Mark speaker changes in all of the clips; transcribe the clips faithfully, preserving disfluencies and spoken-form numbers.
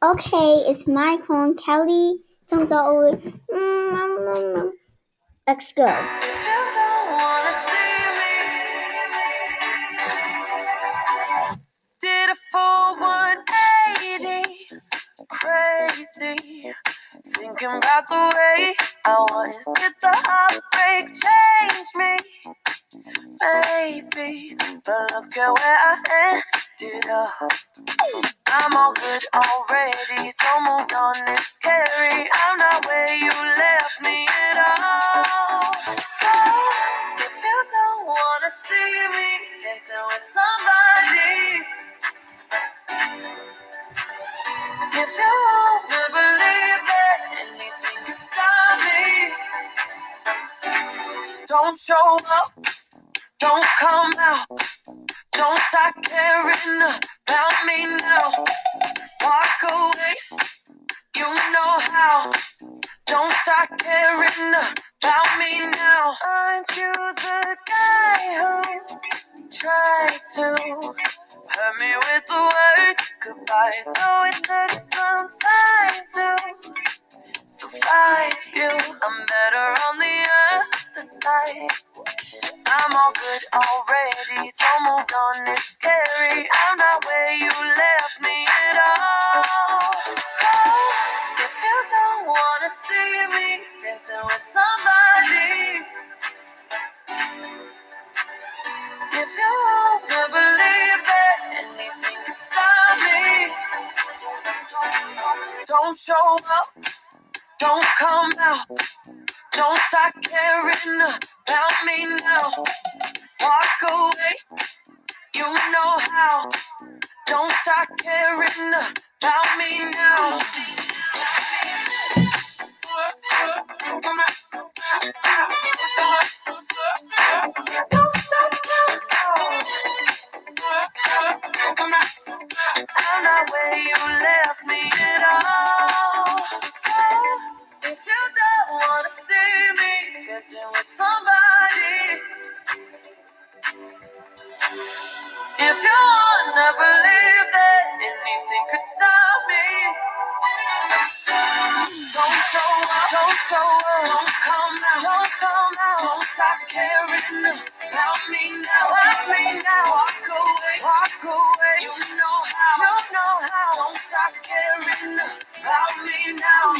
Speaker 1: Okay, it's my turn. Kelly, songs are over. Mm, Let's go.
Speaker 2: If you don't wanna see me, did a full one eighty, crazy, thinking about the way I was. Did the heartbreak change me? Maybe, but look at where I ended up. I'm all good already, so moved on, it's scary. I'm not where you left me at all. So, if you don't wanna see me dancing with somebody, if you wanna believe that anything can stop me, don't show up, don't come out, don't start caring about me now. Walk away, you know how. Don't start caring about me now. Aren't you the guy who tried to hurt me with the word goodbye? Though it took some time to survive you, I'm better on the other side. I'm all good already, so moved on, it's scary. I'm not where you left me at all. So, if you don't wanna see me dancing with somebody, if you wanna believe that anything can stop me, don't show up, don't come out, don't start caring about me now. Walk away, you know how. Don't start caring about me now. Don't start now. I'm not where you left me at all. So, if you don't wanna see me dancing with somebody, if you wanna believe that anything could stop me, don't show up, don't show up, don't come out, don't come out, don't stop caring about me now, about me now. Walk away, walk away, you know how, you know how. Don't stop caring about me now.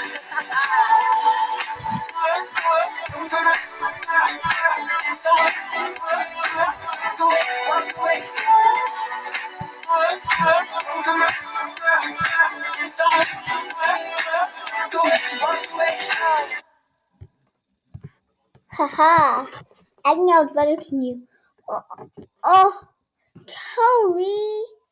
Speaker 2: Walk away.
Speaker 1: Haha. I know it's better than you. Oh, oh Kelly.